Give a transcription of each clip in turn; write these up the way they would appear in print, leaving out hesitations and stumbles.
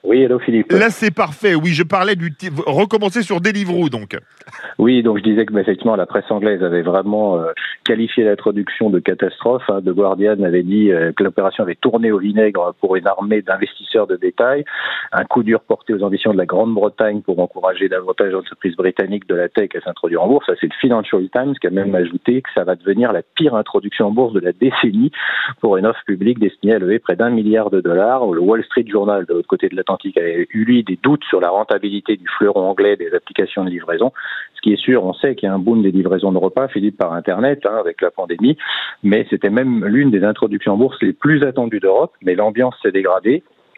Oui, hello Philippe. Là, c'est parfait. Oui, je parlais recommencer sur Deliveroo, donc. Oui, donc je disais que effectivement la presse anglaise avait vraiment qualifié l'introduction de catastrophe. Hein. The Guardian avait dit que l'opération avait tourné au vinaigre pour une armée d'investisseurs de détail. Un coup dur porté aux ambitions de la Grande-Bretagne pour encourager davantage d'entreprises britanniques de la tech à s'introduire en bourse. Ça, c'est le Financial Times qui a même ajouté que ça va devenir la pire introduction en bourse de la décennie pour une offre publique destinée à lever près d'1 milliard de dollars. Le Wall Street Journal, de l'autre côté de l'Atlantique, avait eu lui des doutes sur la rentabilité du fleuron anglais des applications de livraison. Ce qui est sûr, on sait qu'il y a un boom des livraisons de repas, Philippe, par Internet, avec la pandémie, mais c'était même l'une des introductions en bourse les plus attendues d'Europe, mais l'ambiance s'est dégradée.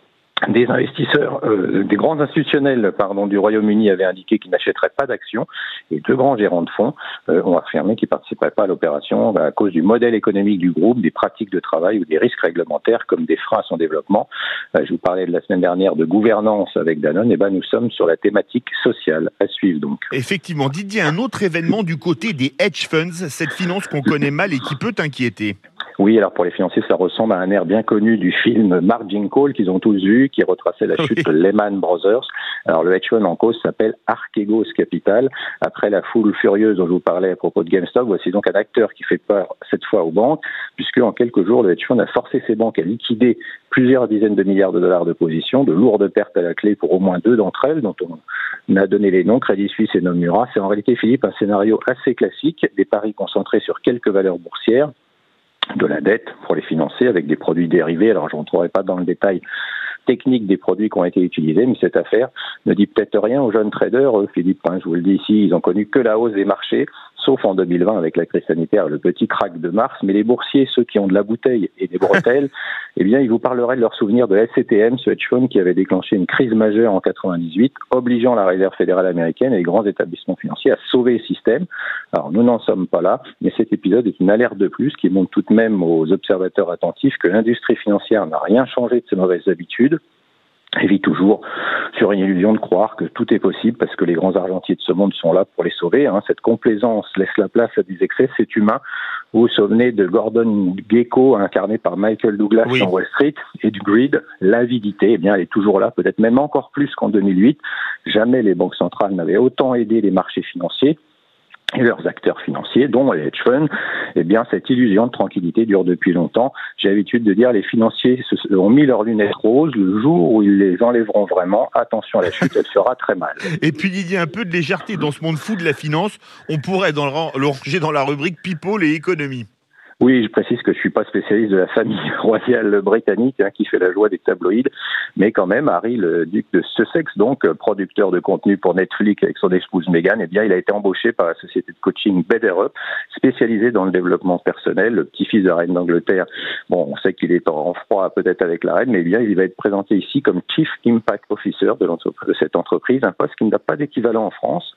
Des investisseurs, des grands institutionnels du Royaume-Uni avaient indiqué qu'ils n'achèteraient pas d'actions et deux grands gérants de fonds ont affirmé qu'ils ne participeraient pas à l'opération à cause du modèle économique du groupe, des pratiques de travail ou des risques réglementaires comme des freins à son développement. Je vous parlais de la semaine dernière de gouvernance avec Danone, et nous sommes sur la thématique sociale à suivre donc. Effectivement, Didier, un autre événement du côté des hedge funds, cette finance qu'on connaît mal et qui peut inquiéter. Oui, alors pour les financiers, ça ressemble à un air bien connu du film Margin Call qu'ils ont tous vu, qui retraçait la chute de Lehman Brothers. Alors le hedge fund en cause s'appelle Archegos Capital. Après la foule furieuse dont je vous parlais à propos de GameStop, voici donc un acteur qui fait peur cette fois aux banques, puisque en quelques jours, le hedge fund a forcé ses banques à liquider plusieurs dizaines de milliards de dollars de positions, de lourdes pertes à la clé pour au moins deux d'entre elles, dont on a donné les noms, Crédit Suisse et Nomura. C'est en réalité, Philippe, un scénario assez classique, des paris concentrés sur quelques valeurs boursières, de la dette pour les financer avec des produits dérivés. Alors, je ne rentrerai pas dans le détail technique des produits qui ont été utilisés, mais cette affaire ne dit peut-être rien aux jeunes traders. Philippe, je vous le dis ici, ils ont connu que la hausse des marchés, sauf en 2020 avec la crise sanitaire, le petit crack de mars. Mais les boursiers, ceux qui ont de la bouteille et des bretelles, ils vous parleraient de leurs souvenirs de SCTM, ce hedge fund qui avait déclenché une crise majeure en 98, obligeant la Réserve fédérale américaine et les grands établissements financiers à sauver le système. Alors, nous n'en sommes pas là, mais cet épisode est une alerte de plus qui montre tout de même aux observateurs attentifs que l'industrie financière n'a rien changé de ses mauvaises habitudes et vit toujours sur une illusion de croire que tout est possible parce que les grands argentiers de ce monde sont là pour les sauver. Cette complaisance laisse la place à des excès, c'est humain. Vous vous souvenez de Gordon Gekko, incarné par Michael Douglas dans Wall Street, et du greed, l'avidité, elle est toujours là, peut-être même encore plus qu'en 2008. Jamais les banques centrales n'avaient autant aidé les marchés financiers et leurs acteurs financiers, dont les hedge funds. Cette illusion de tranquillité dure depuis longtemps. J'ai l'habitude de dire les financiers ont mis leurs lunettes roses. Le jour où ils les enlèveront vraiment, attention à la chute, elle fera très mal. Et puis il y a un peu de légèreté dans ce monde fou de la finance. On pourrait le ranger dans la rubrique People et économie. Oui, je précise que je suis pas spécialiste de la famille royale britannique qui fait la joie des tabloïds, mais quand même, Harry, le duc de Sussex, donc producteur de contenu pour Netflix avec son épouse Meghan, il a été embauché par la société de coaching Better Up, spécialisée dans le développement personnel. Le petit-fils de la reine d'Angleterre, on sait qu'il est en froid peut-être avec la reine, mais il va être présenté ici comme Chief Impact Officer de cette entreprise, un poste qui n'a pas d'équivalent en France.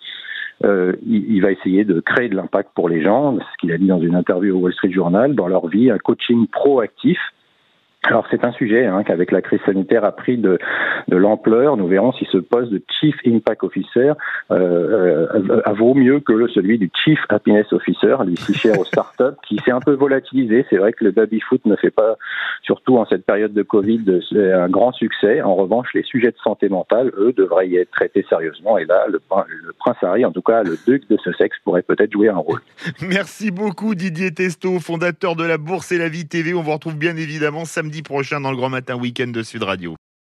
Il va essayer de créer de l'impact pour les gens, ce qu'il a dit dans une interview au Wall Street Journal, dans leur vie, un coaching proactif. Alors c'est un sujet qu'avec la crise sanitaire a pris de l'ampleur. Nous verrons si ce poste de Chief Impact Officer vaut mieux que celui du Chief Happiness Officer, lui si cher aux startups, qui s'est un peu volatilisé. C'est vrai que le baby-foot ne fait pas, surtout en cette période de Covid, un grand succès. En revanche, les sujets de santé mentale, eux, devraient y être traités sérieusement. Et là, le prince Harry, en tout cas le duc de Sussex, pourrait peut-être jouer un rôle. Merci beaucoup Didier Testo, fondateur de la Bourse et la Vie TV. On vous retrouve bien évidemment samedi prochain dans le Grand Matin Week-end de Sud Radio.